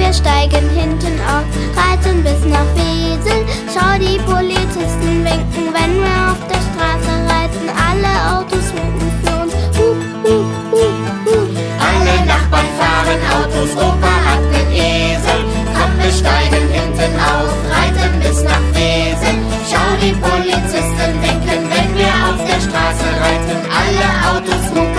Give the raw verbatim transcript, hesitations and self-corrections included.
wir steigen hinten auf, reiten bis nach Wesel. Schau, die Polizisten winken, wenn wir auf der Straße reiten. Alle Autos hupen für uns, hup, hup, hup, hup. Alle Nachbarn fahren Autos, Opa hat nen Esel. Komm, wir steigen hinten auf, reiten bis nach Wesel. Schau, die Polizisten winken, wenn wir auf der Straße reiten. Alle Autos hupen